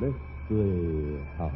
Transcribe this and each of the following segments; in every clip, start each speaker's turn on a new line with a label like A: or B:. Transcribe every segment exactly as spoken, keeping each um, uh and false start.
A: Mystery House.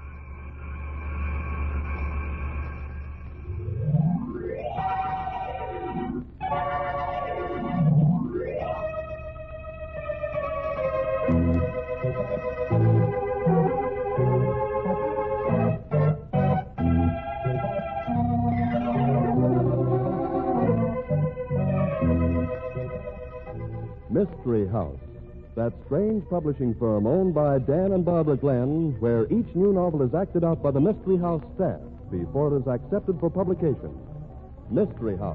A: Mystery House, that strange publishing firm owned by Dan and Barbara Glenn, where each new novel is acted out by the Mystery House staff before it is accepted for publication. Mystery House.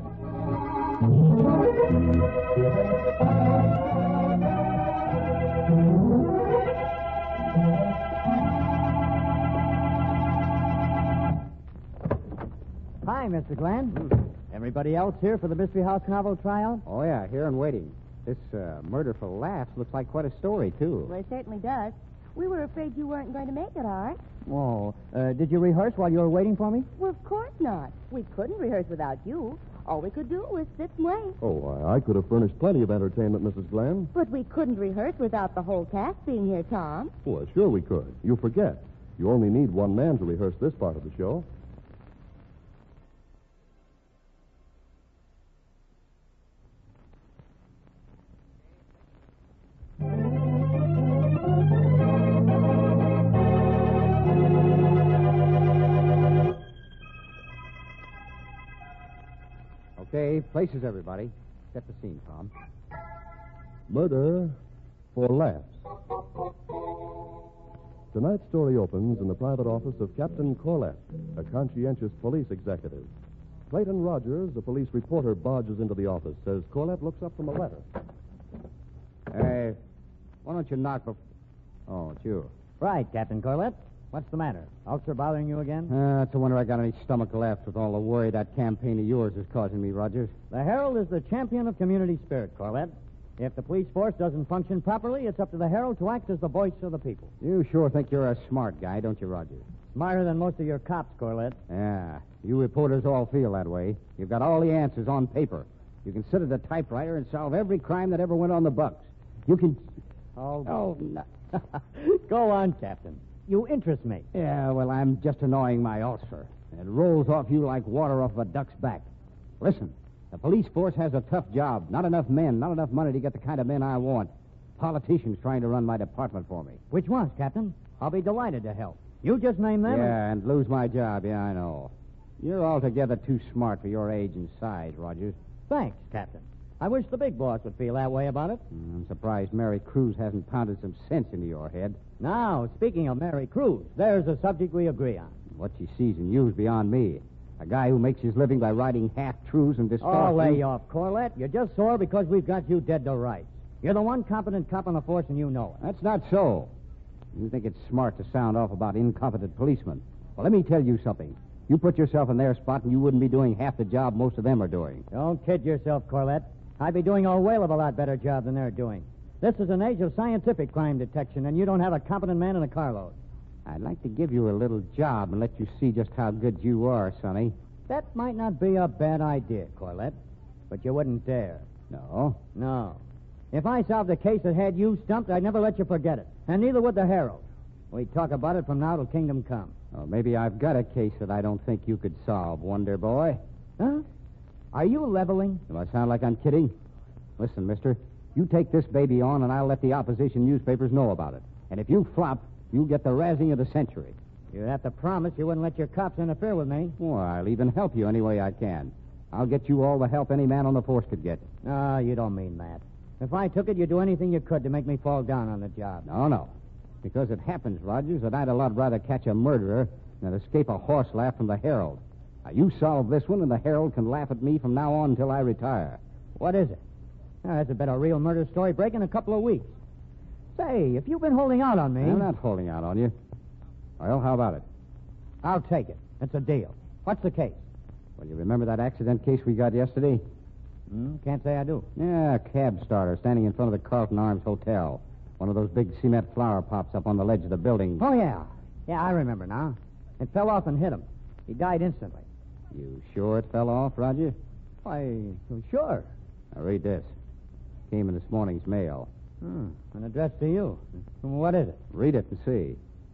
B: Hi, Mister Glenn. Everybody else here for the Mystery House novel trial?
C: Oh, yeah, here and waiting. This uh, murder for laughs looks like quite a story, too.
D: Well, it certainly does. We were afraid you weren't going to make it, Art.
B: Oh, uh, did you rehearse while you were waiting for me?
D: Well, of course not. We couldn't rehearse without you. All we could do was sit and wait.
A: Oh, I, I could have furnished plenty of entertainment, Missus Glenn.
D: But we couldn't rehearse without the whole cast being here, Tom.
A: Well, sure we could. You forget. You only need one man to rehearse this part of the show.
C: Okay, places, everybody. Set the scene, Tom.
A: Murder for laughs. Tonight's story opens in the private office of Captain Corlett, a conscientious police executive. Clayton Rogers, a police reporter, barges into the office as Corlett looks up from a letter.
C: Hey, why don't you knock before... Oh, it's you.
B: Right, Captain Corlett. What's the matter? Ulcer bothering you again?
C: Uh, it's a wonder I got any stomach left with all the worry that campaign of yours is causing me, Rogers.
B: The Herald is the champion of community spirit, Corlett. If the police force doesn't function properly, it's up to the Herald to act as the voice of the people.
C: You sure think you're a smart guy, don't you, Rogers?
B: Smarter than most of your cops, Corlett.
C: Yeah, you reporters all feel that way. You've got all the answers on paper. You can sit at a typewriter and solve every crime that ever went on the books. You can...
B: Oh,
C: Oh, no.
B: Go on, Captain. You interest me.
C: Yeah, well, I'm just annoying my ulcer. It rolls off you like water off a duck's back. Listen, the police force has a tough job. Not enough men, not enough money to get the kind of men I want. Politicians trying to run my department for me.
B: Which ones, Captain? I'll be delighted to help. You just name them.
C: Yeah, and lose my job. Yeah, I know. You're altogether too smart for your age and size, Rogers.
B: Thanks, Captain. I wish the big boss would feel that way about it.
C: I'm surprised Mary Cruz hasn't pounded some sense into your head.
B: Now, speaking of Mary Cruz, there's a subject we agree on.
C: What she sees in you is beyond me. A guy who makes his living by writing half-truths and distortions.
B: Oh, lay off, Corlett. You're just sore because we've got you dead to rights. You're the one competent cop on the force, and you know it.
C: That's not so. You think it's smart to sound off about incompetent policemen. Well, let me tell you something. You put yourself in their spot, and you wouldn't be doing half the job most of them are doing.
B: Don't kid yourself, Corlett. I'd be doing a whale of a lot better job than they're doing. This is an age of scientific crime detection, and you don't have a competent man in a carload.
C: I'd like to give you a little job and let you see just how good you are, Sonny.
B: That might not be a bad idea, Corlett, but you wouldn't dare.
C: No?
B: No. If I solved a case that had you stumped, I'd never let you forget it, and neither would the Herald. We'd talk about it from now till kingdom come.
C: Well, maybe I've got a case that I don't think you could solve, Wonder Boy.
B: Huh? Are you leveling?
C: Do I sound like I'm kidding? Listen, mister, you take this baby on, and I'll let the opposition newspapers know about it. And if you flop, you'll get the razzing of the century.
B: You'd have to promise you wouldn't let your cops interfere with me.
C: Well, I'll even help you any way I can. I'll get you all the help any man on the force could get.
B: No, you don't mean that. If I took it, you'd do anything you could to make me fall down on the job.
C: No, no. Because it happens, Rogers, that I'd a lot rather catch a murderer than escape a horse laugh from the Herald. Now, you solve this one, and the Herald can laugh at me from now on until I retire.
B: What is it? Now, that's about a real murder story break in a couple of weeks. Say, if you've been holding out on me...
C: I'm not holding out on you. Well, how about it?
B: I'll take it. It's a deal. What's the case?
C: Well, you remember that accident case we got yesterday?
B: Hmm, can't say I do.
C: Yeah, a cab starter standing in front of the Carlton Arms Hotel. One of those big cement flower pops up on the ledge of the building.
B: Oh, yeah. Yeah, I remember now. It fell off and hit him. He died instantly.
C: You sure it fell off, Roger?
B: Why, sure.
C: Now, read this. Came in this morning's mail.
B: Hmm, an address to you. What is it?
C: Read it and see.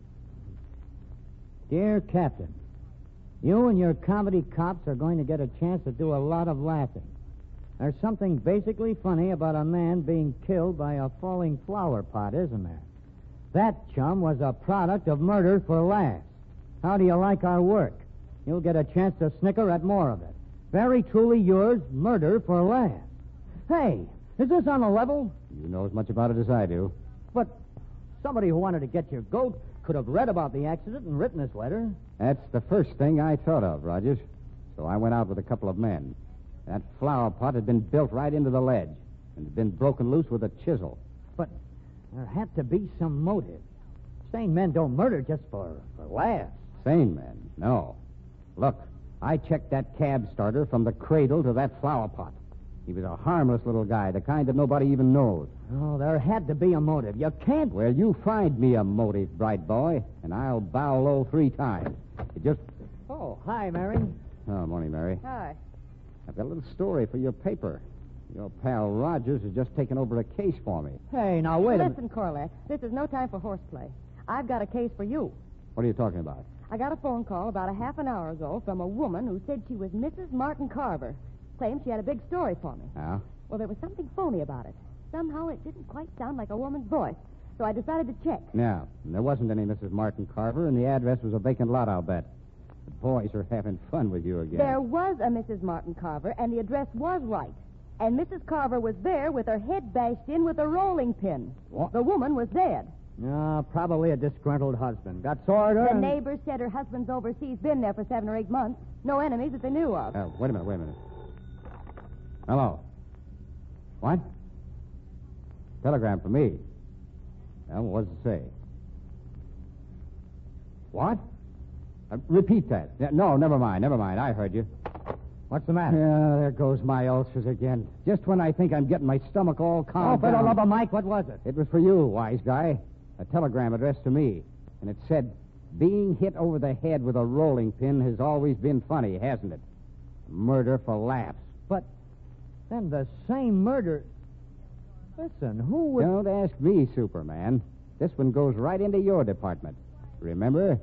B: Dear Captain, you and your comedy cops are going to get a chance to do a lot of laughing. There's something basically funny about a man being killed by a falling flower pot, isn't there? That, chum, was a product of murder for laughs. How do you like our work? You'll get a chance to snicker at more of it. Very truly yours, Murder for Laughs. Hey, is this on the level?
C: You know as much about it as I do.
B: But somebody who wanted to get your goat could have read about the accident and written this letter.
C: That's the first thing I thought of, Rogers. So I went out with a couple of men. That flower pot had been built right into the ledge and had been broken loose with a chisel.
B: But there had to be some motive. Sane men don't murder just for, for laughs.
C: Sane men? No. Look, I checked that cab starter from the cradle to that flower pot. He was a harmless little guy, the kind that nobody even knows.
B: Oh, there had to be a motive. You can't...
C: Well, you find me a motive, bright boy, and I'll bow low three times. It just...
B: Oh, hi, Mary.
C: Oh, morning, Mary.
D: Hi.
C: I've got a little story for your paper. Your pal Rogers has just taken over a case for me.
B: Hey, now, wait a minute.
E: Listen, Corlett, this is no time for horseplay. I've got a case for you.
C: What are you talking about?
E: I got a phone call about a half an hour ago from a woman who said she was Missus Martin Carver. Claimed she had a big story for me.
C: Yeah?
E: Well, there was something phony about it. Somehow it didn't quite sound like a woman's voice. So I decided to check.
C: Yeah. There wasn't any Missus Martin Carver, and the address was a vacant lot, I'll bet. The boys are having fun with you again.
E: There was a Missus Martin Carver, and the address was right. And Missus Carver was there with her head bashed in with a rolling pin.
C: What?
E: The woman was dead.
B: No, probably a disgruntled husband. Got sore at her
E: The
B: and-
E: neighbors said her husband's overseas, been there for seven or eight months. No enemies that they knew of.
C: Uh, wait a minute, wait a minute. Hello. What? Telegram for me. Well, what does it say? What? Uh, repeat that. Yeah, no, never mind, never mind. I heard you.
B: What's the matter?
C: Yeah, there goes my ulcers again. Just when I think I'm getting my stomach all
B: Oh,
C: calmed
B: for the
C: down.
B: love of Mike, what was it?
C: It was for you, wise guy. A telegram addressed to me. And it said, being hit over the head with a rolling pin has always been funny, hasn't it? Murder for laughs.
B: But then the same murder... Listen, who would...
C: Don't ask me, Superman. This one goes right into your department. Remember?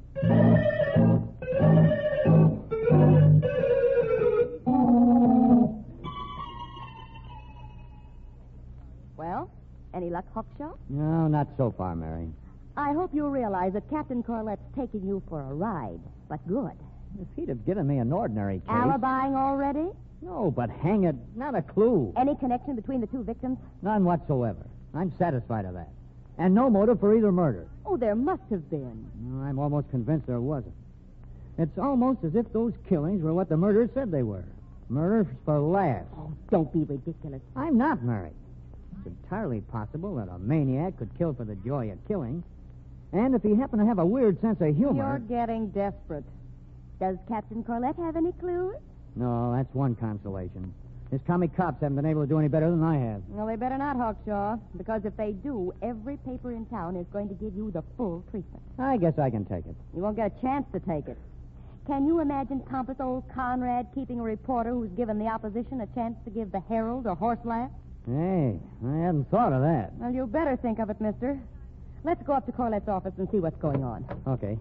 E: Well, any luck, Hawkshaw?
B: No, not so far, Mary.
E: I hope you realize that Captain Corlett's taking you for a ride, but good.
B: If he'd have given me an ordinary case...
E: Alibying already?
B: No, but hang it, not a clue.
E: Any connection between the two victims?
B: None whatsoever. I'm satisfied of that. And no motive for either murder.
E: Oh, there must have been.
B: No, I'm almost convinced there wasn't. It's almost as if those killings were what the murderers said they were. Murder for laughs.
E: Oh, don't be ridiculous.
B: I'm not married. It's entirely possible that a maniac could kill for the joy of killing. And if he happened to have a weird sense of humor...
E: You're getting desperate. Does Captain Corlett have any clues?
B: No, that's one consolation. His commie cops haven't been able to do any better than I have.
E: Well, they better not, Hawkshaw, because if they do, every paper in town is going to give you the full treatment.
B: I guess I can take it.
E: You won't get a chance to take it. Can you imagine pompous old Conrad keeping a reporter who's given the opposition a chance to give the Herald a horse laugh?
B: Hey, I hadn't thought of that.
E: Well, you better think of it, mister. Let's go up to Corlett's office and see what's going on.
B: Okay.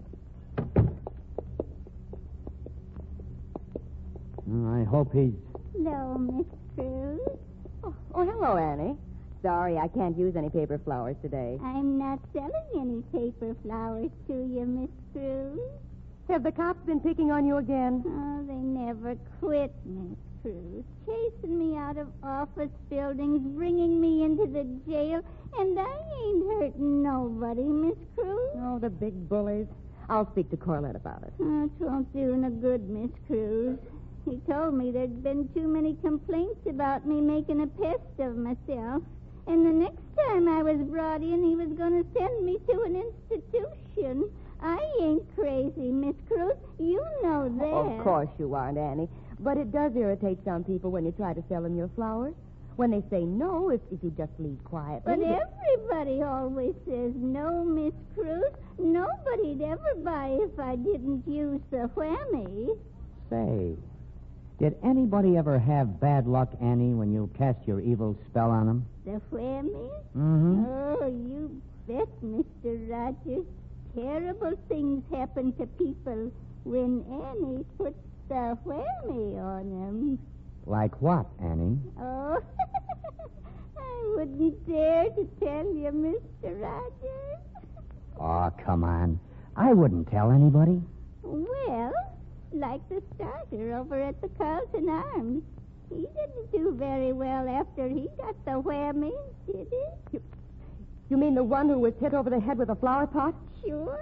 B: Oh, I hope he's...
D: Hello, Miss Cruz.
E: Oh, oh, hello, Annie. Sorry, I can't use any paper flowers today.
D: I'm not selling any paper flowers to you, Miss Cruz.
E: Have the cops been picking on you again?
D: Oh, they never quit, Miss Cruz. Chasing me out of office buildings, bringing me into the jail, and I ain't hurting nobody, Miss Cruz.
E: Oh, the big bullies. I'll speak to Corlett about it.
D: Oh, it won't do no good, Miss Cruz. He told me there'd been too many complaints about me making a pest of myself. And the next time I was brought in, he was going to send me to an institution. I ain't crazy, Miss Cruz. You know that.
E: Of course you aren't, Annie. But it does irritate some people when you try to sell them your flowers. When they say no, if, if you just leave quietly.
D: But everybody always says no, Miss Cruz. Nobody'd ever buy if I didn't use the whammy.
B: Say, Did anybody ever have bad luck, Annie, when you cast your evil spell on them?
D: The whammy?
B: Mm-hmm.
D: Oh, you bet, Mister Rogers. Terrible things happen to people when Annie puts the whammy on them.
B: Like what, Annie?
D: Oh, I wouldn't dare to tell you, Mister Rogers.
B: Oh, come on. I wouldn't tell anybody.
D: Well, like the starter over at the Carlton Arms. He didn't do very well after he got the whammy, did he?
E: You, you mean the one who was hit over the head with a flower pot?
D: Sure.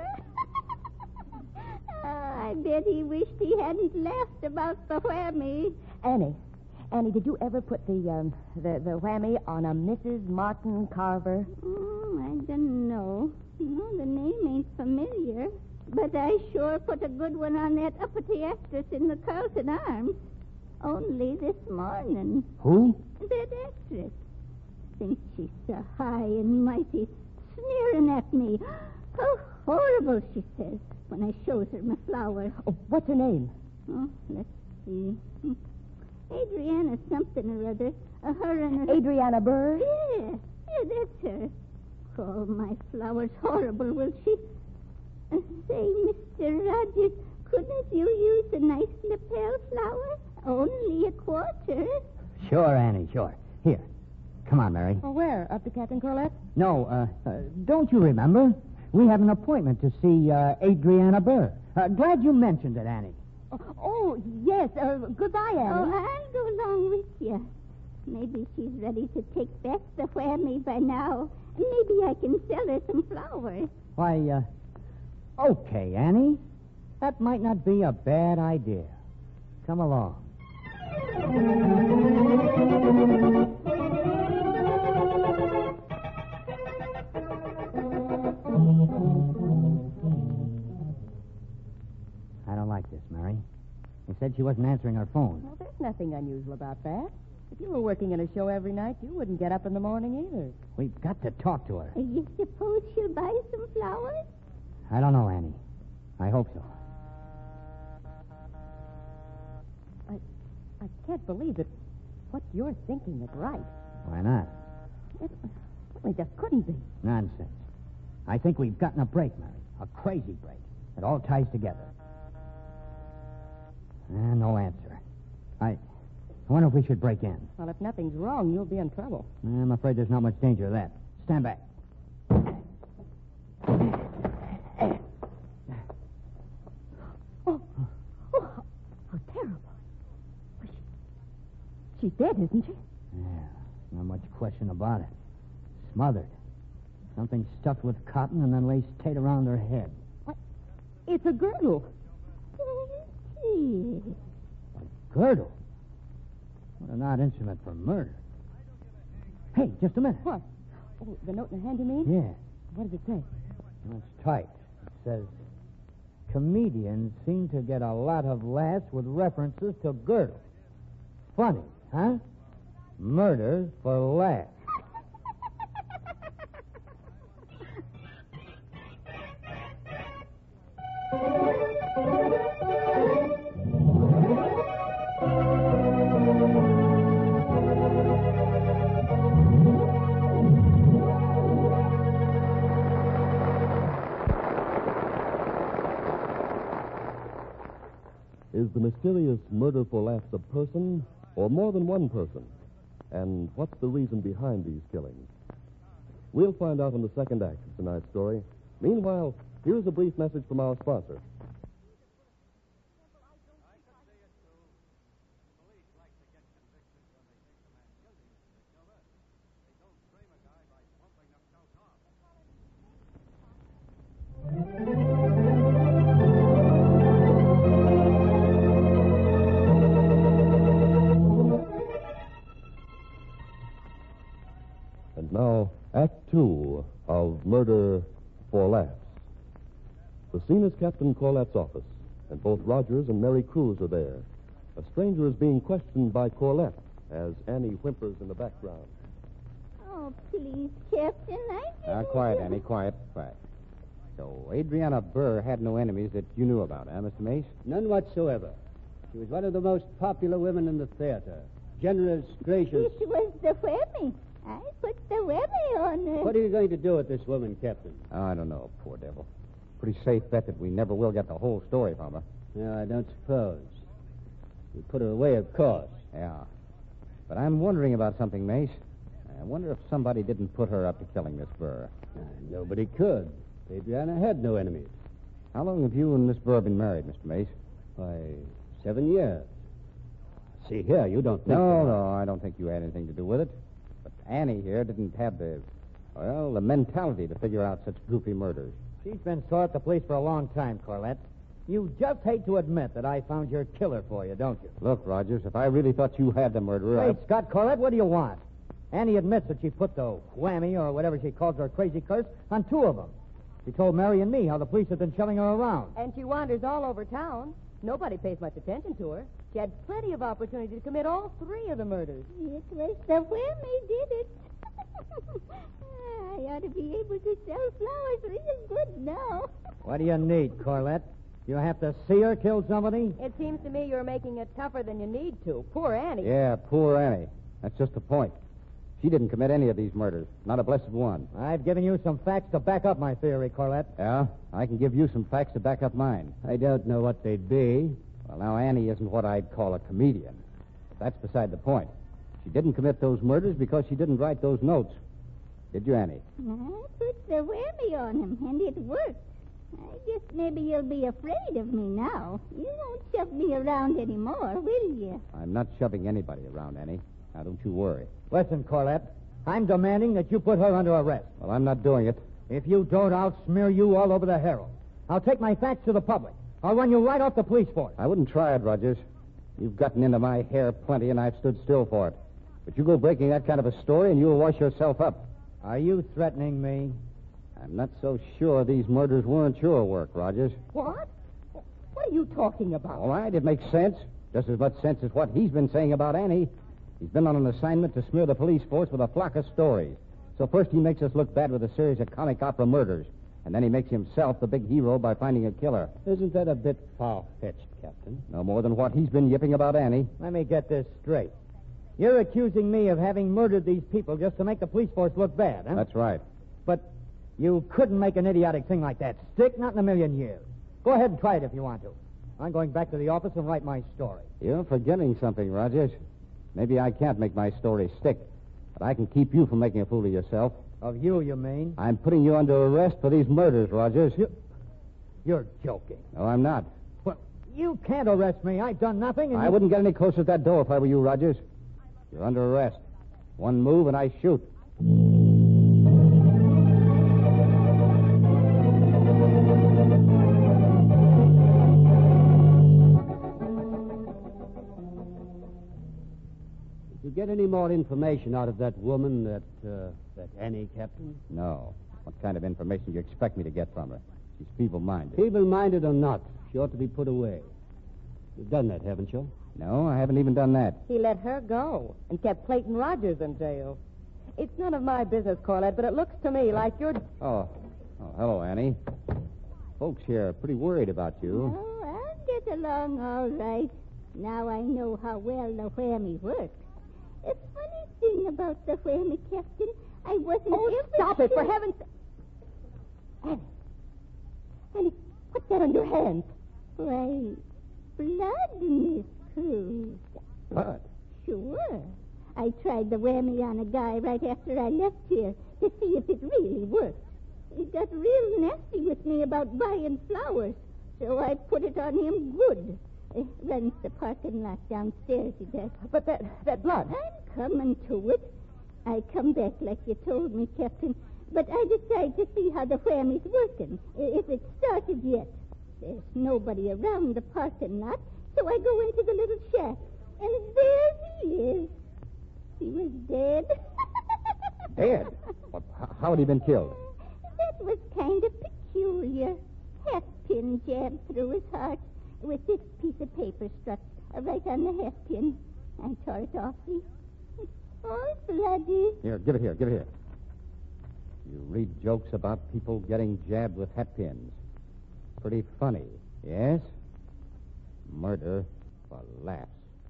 D: Oh, I bet he wished he hadn't laughed about the whammy.
E: Annie, Annie, did you ever put the um, the, the whammy on a Missus Martin Carver?
D: Oh, I don't know. No, the name ain't familiar. But I sure put a good one on that uppity actress in the Carlton Arms. Only this morning.
B: Who?
D: That actress. Thinks she's so high and mighty, sneering at me. How horrible, she says, when I shows her my flower.
E: Oh, what's her name?
D: Oh, let's see. Hmm. Adriana something or other. Uh, her and her...
E: Adriana Burr?
D: Yeah, yeah, that's her. Call my flowers horrible, will she? Uh, say, Mister Rogers, couldn't you use a nice lapel flower? Only a quarter.
B: Sure, Annie, sure. Here. Come on, Mary.
E: Oh, where? Up to Captain Corlett?
B: No, uh, uh, don't you remember? We have an appointment to see uh, Adriana Burr. Uh, glad you mentioned it, Annie.
E: Oh, oh yes. Uh, goodbye, Annie.
D: Oh, I'll go along with you. Maybe she's ready to take back the whammy by now. Maybe I can sell her some flowers.
B: Why, uh, okay, Annie. That might not be a bad idea. Come along. I don't like this, Mary. They said she wasn't answering her phone.
E: Well, there's nothing unusual about that. If you were working in a show every night, you wouldn't get up in the morning either.
B: We've got to talk to her.
D: You suppose she'll buy some flowers?
B: I don't know, Annie. I hope so.
E: I, I can't believe that what you're thinking is right.
B: Why not?
E: It, it just couldn't be.
B: Nonsense. I think we've gotten a break, Mary. A crazy break. It all ties together. Uh, no answer. I, I wonder if we should break in.
E: Well, if nothing's wrong, you'll be in trouble.
B: I'm afraid there's not much danger of that. Stand back.
E: Oh, oh how terrible. She, she's dead, isn't she?
B: Yeah, not much question about it. Smothered. Something stuffed with cotton and then laced tight around her head.
E: What? It's a girdle.
D: Gee.
B: A girdle? What an odd instrument for murder. Hey, just a minute.
E: What? Oh, the note in the hand, you mean?
B: Yeah.
E: What does it say?
B: Well, it's tight. It says, comedians seem to get a lot of laughs with references to girdles. Funny, huh? Murder for laughs.
A: Is the mysterious murder for laughs a person or more than one person? And what's the reason behind these killings? We'll find out in the second act of tonight's story. Meanwhile, here's a brief message from our sponsor. And now, Act Two of Murder for Laughs. The scene is Captain Corlett's office, and both Rogers and Mary Cruz are there. A stranger is being questioned by Corlett as Annie whimpers in the background.
D: Oh, please, Captain, I
C: Now,
D: didn't...
C: quiet, Annie, quiet, quiet. So, Adriana Burr had no enemies that you knew about, huh, Mister Mace?
F: None whatsoever. She was one of the most popular women in the theater. Generous, gracious.
D: It was the whammy. I put the whammy on her.
F: What are you going to do with this woman, Captain?
C: Oh, I don't know, poor devil. Pretty safe bet that we never will get the whole story from her.
F: No, I don't suppose. You put her away, of course.
C: Yeah. But I'm wondering about something, Mace. I wonder if somebody didn't put her up to killing Miss Burr.
F: Uh, nobody could. Adriana had no enemies.
C: How long have you and Miss Burr been married, Mister Mace?
F: Why, seven years. See here, you don't think...
C: No,
F: that...
C: no, I don't think you had anything to do with it. But Annie here didn't have the, well, the mentality to figure out such goofy murders.
B: She's been sore at the police for a long time, Corlett. You just hate to admit that I found your killer for you, don't you?
C: Look, Rogers, if I really thought you had the murderer...
B: Wait,
C: I...
B: Scott, Corlett, what do you want? Annie admits that she put the whammy, or whatever she calls her crazy curse, on two of them. She told Mary and me how the police have been shelling her around.
E: And she wanders all over town. Nobody pays much attention to her. She had plenty of opportunity to commit all three of the murders.
D: It was the whammy did it. I ought to be able to sell flowers real good now.
B: What do you need, Corlett? You have to see her kill somebody?
E: It seems to me you're making it tougher than you need to. Poor Annie.
C: Yeah, poor Annie. That's just the point. She didn't commit any of these murders. Not a blessed one.
B: I've given you some facts to back up my theory, Corlett.
C: Yeah? I can give you some facts to back up mine.
F: I don't know what they'd be.
C: Well, now, Annie isn't what I'd call a comedian. That's beside the point. She didn't commit those murders because she didn't write those notes. Did you, Annie?
D: I put the whammy on him, and it worked. I guess maybe you'll be afraid of me now. You won't shove me around anymore, will you?
C: I'm not shoving anybody around, Annie. Now, don't you worry.
B: Listen, Corlett. I'm demanding that you put her under arrest.
C: Well, I'm not doing it.
B: If you don't, I'll smear you all over the Herald. I'll take my facts to the public. I'll run you right off the police force.
C: I wouldn't try it, Rogers. You've gotten into my hair plenty, and I've stood still for it. But you go breaking that kind of a story, and you'll wash yourself up.
B: Are you threatening me?
C: I'm not so sure these murders weren't your work, Rogers.
E: What? What are you talking about?
C: All right, it makes sense. Just as much sense as what he's been saying about Annie. He's been on an assignment to smear the police force with a flock of stories. So first he makes us look bad with a series of comic opera murders. And then he makes himself the big hero by finding a killer.
F: Isn't that a bit far-fetched, Captain?
C: No more than what he's been yipping about Annie.
B: Let me get this straight. You're accusing me of having murdered these people just to make the police force look bad, huh?
C: That's right.
B: But you couldn't make an idiotic thing like that stick, not in a million years. Go ahead and try it if you want to. I'm going back to the office and write my story.
C: You're forgetting something, Rogers. Maybe I can't make my story stick, but I can keep you from making a fool of yourself.
B: Of you, you mean?
C: I'm putting you under arrest for these murders, Rogers.
B: You, you're joking.
C: No, I'm not.
B: Well, you can't arrest me. I've done nothing. And
C: I
B: you...
C: wouldn't get any closer to that door if I were you, Rogers. You're under arrest. One move and I shoot.
F: Did you get any more information out of that woman, that, uh, that Annie, Captain?
C: No. What kind of information do you expect me to get from her? She's feeble-minded.
F: Feeble-minded or not, she ought to be put away. You've done that, haven't you?
C: No, I haven't even done that.
E: He let her go and kept Clayton Rogers in jail. It's none of my business, Corlett, but it looks to me like you're...
C: Oh. Oh, hello, Annie. Folks here are pretty worried about you.
D: Oh, I'll get along all right. Now I know how well the whammy works. A funny thing about the whammy, Captain, I wasn't
E: Oh,
D: ever
E: stop
D: sure...
E: it, for heaven's sake. Annie. Annie, what's that on your hands?
D: Why, blood, Miss Cruz.
C: Blood?
D: Sure. I tried the whammy on a guy right after I left here to see if it really worked. He got real nasty with me about buying flowers, so I put it on him good. Uh, runs the parking lot downstairs, he does.
E: But that, that blood...
D: I'm coming to it. I come back like you told me, Captain, but I decide to see how the whammy's working, if it's started yet. There's nobody around the parking lot, so I go into the little shack, and there he is. He was dead.
C: Dead? Well, h- how had he been killed?
D: That was kind of peculiar. Hat-pin jabbed through his heart with this piece of paper struck right on the hat-pin. I tore it off. It's all bloody.
C: Here, give it here, give it here. You read jokes about people getting jabbed with hat pins. Pretty funny, yes? Murder for laughs.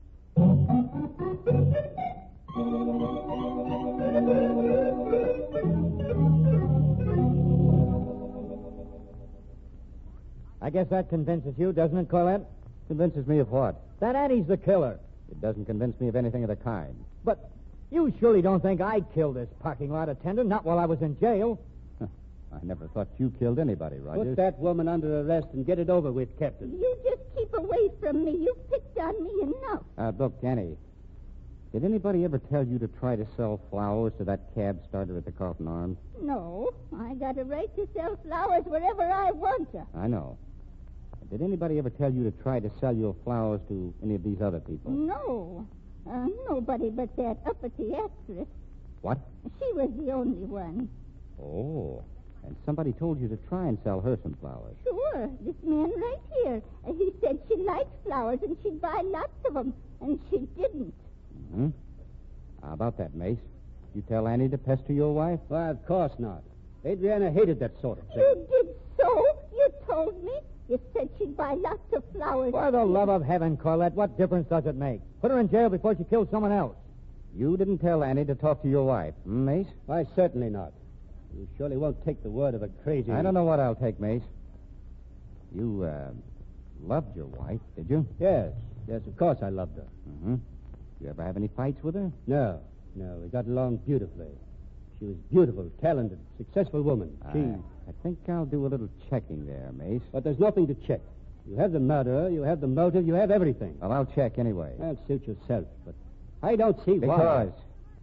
B: I guess that convinces you, doesn't it, Colette?
C: Convinces me of what?
B: That Annie's the killer.
C: It doesn't convince me of anything of the kind.
B: But you surely don't think I killed this parking lot attendant, not while I was in jail.
C: I never thought you killed anybody, Rogers.
F: Put that woman under arrest and get it over with, Captain.
D: You just keep away from me. You've picked on me enough.
C: Uh, look, Annie, did anybody ever tell you to try to sell flowers to that cab starter at the Carlton Arms?
D: No, I got a right to sell flowers wherever I want to.
C: I know. Did anybody ever tell you to try to sell your flowers to any of these other people?
D: No. Uh, nobody but that uppity actress.
C: What?
D: She was the only one.
C: Oh. And somebody told you to try and sell her some flowers.
D: Sure. This man right here. Uh, he said she liked flowers and she'd buy lots of them. And she didn't.
C: Mm-hmm. How about that, Mace? You tell Annie to pester your wife?
F: Why, of course not. Adriana hated that sort of thing.
D: You did so? You told me? You said she'd buy lots of flowers.
B: For the love of heaven, Colette, what difference does it make? Put her in jail before she kills someone else.
C: You didn't tell Annie to talk to your wife, hmm, Mace?
F: Why, certainly not. You surely won't take the word of a crazy...
C: I don't know what I'll take, Mace. You, uh, loved your wife, did you?
F: Yes. Yes, of course I loved her.
C: Mm-hmm. You ever have any fights with her?
F: No. No, we got along beautifully. She was beautiful, talented, successful woman. She...
C: I, I think I'll do a little checking there, Mace.
F: But there's nothing to check. You have the murderer, you have the motive, you have everything.
C: Well, I'll check anyway.
F: Well, suit yourself, but I don't see why.
C: Because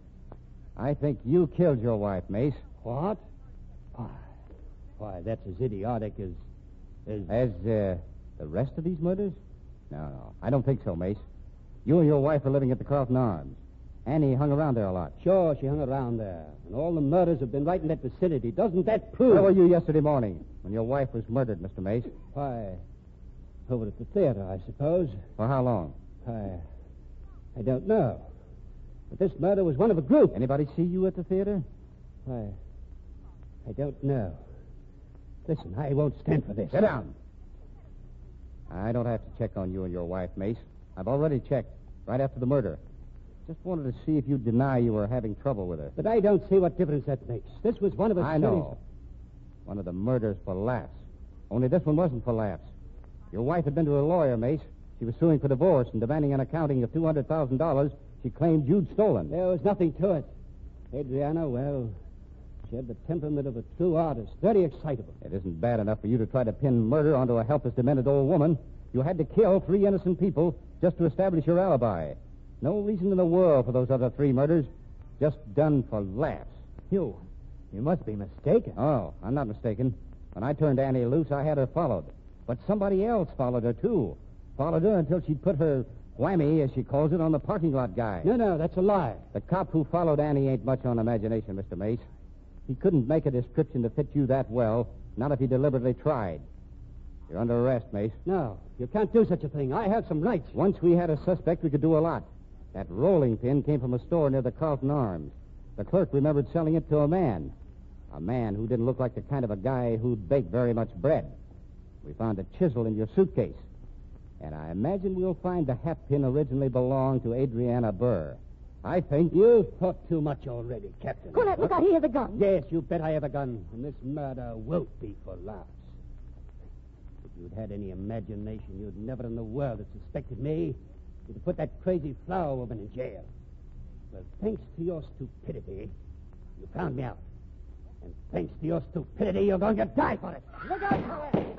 C: I think you killed your wife, Mace.
F: What? Why, why, that's as idiotic as... As,
C: As, uh, the rest of these murders? No, no, I don't think so, Mace. You and your wife are living at the Carlton Arms. Annie hung around there a lot.
F: Sure, she hung around there. And all the murders have been right in that vicinity. Doesn't that prove...
C: Where were you yesterday morning when your wife was murdered, Mister Mace?
F: Why, over at the theater, I suppose.
C: For how long?
F: I... I don't know. But this murder was one of a group.
C: Anybody see you at the theater?
F: Why, I don't know. Listen, I won't stand for this.
C: Sit down. I don't have to check on you and your wife, Mace. I've already checked, right after the murder. Just wanted to see if you'd deny you were having trouble with her.
F: But I don't see what difference that makes. This was one of a
C: I
F: series...
C: know. One of the murders for laughs. Only this one wasn't for laughs. Your wife had been to a lawyer, Mace. She was suing for divorce and demanding an accounting of two hundred thousand dollars she claimed you'd stolen.
F: There was nothing to it. Adriana, well, she had the temperament of a true artist. Very excitable.
C: It isn't bad enough for you to try to pin murder onto a helpless, demented old woman. You had to kill three innocent people just to establish your alibi. No reason in the world for those other three murders. Just done for laughs.
B: You, you must be mistaken.
C: Oh, I'm not mistaken. When I turned Annie loose, I had her followed. But somebody else followed her, too. Followed her until she'd put her whammy, as she calls it, on the parking lot guy.
F: No, no, that's a lie.
C: The cop who followed Annie ain't much on imagination, Mister Mace. He couldn't make a description to fit you that well, not if he deliberately tried. You're under arrest, Mace.
F: No, you can't do such a thing. I have some rights.
C: Once we had a suspect, we could do a lot. That rolling pin came from a store near the Carlton Arms. The clerk remembered selling it to a man. A man who didn't look like the kind of a guy who'd bake very much bread. We found a chisel in your suitcase. And I imagine we'll find the hat pin originally belonged to Adriana Burr. I think...
F: You've thought too much already, Captain.
E: Colette, look out, he has a gun.
F: Yes, you bet I have a gun. And this murder won't be for laughs. If you'd had any imagination, you'd never in the world have suspected me. You'd have put that crazy flower woman in jail. Well, thanks to your stupidity, you found me out. And thanks to your stupidity, you're going to die for it. Look out, Colette!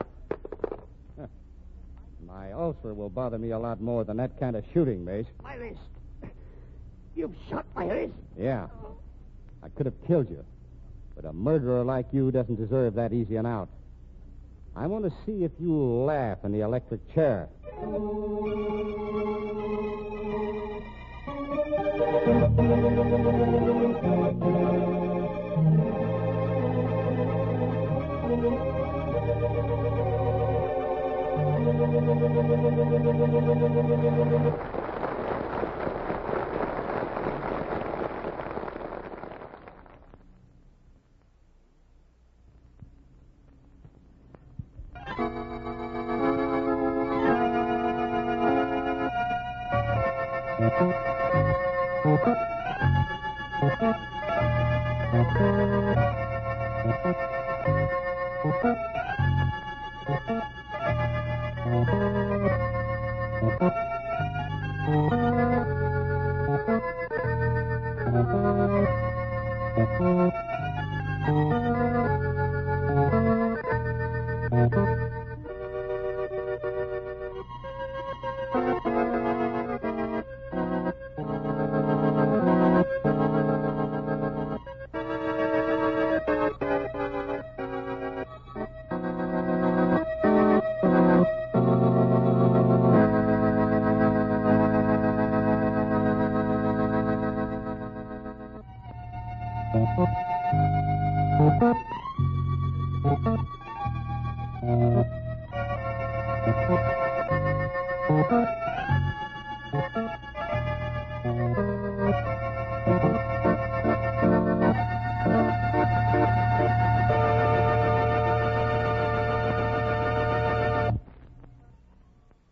C: My ulcer will bother me a lot more than that kind of shooting, Mace.
F: My wrist. You've shot my wrist.
C: Yeah. I could have killed you. But a murderer like you doesn't deserve that easy an out. I want to see if you'll laugh in the electric chair.
A: Thank you.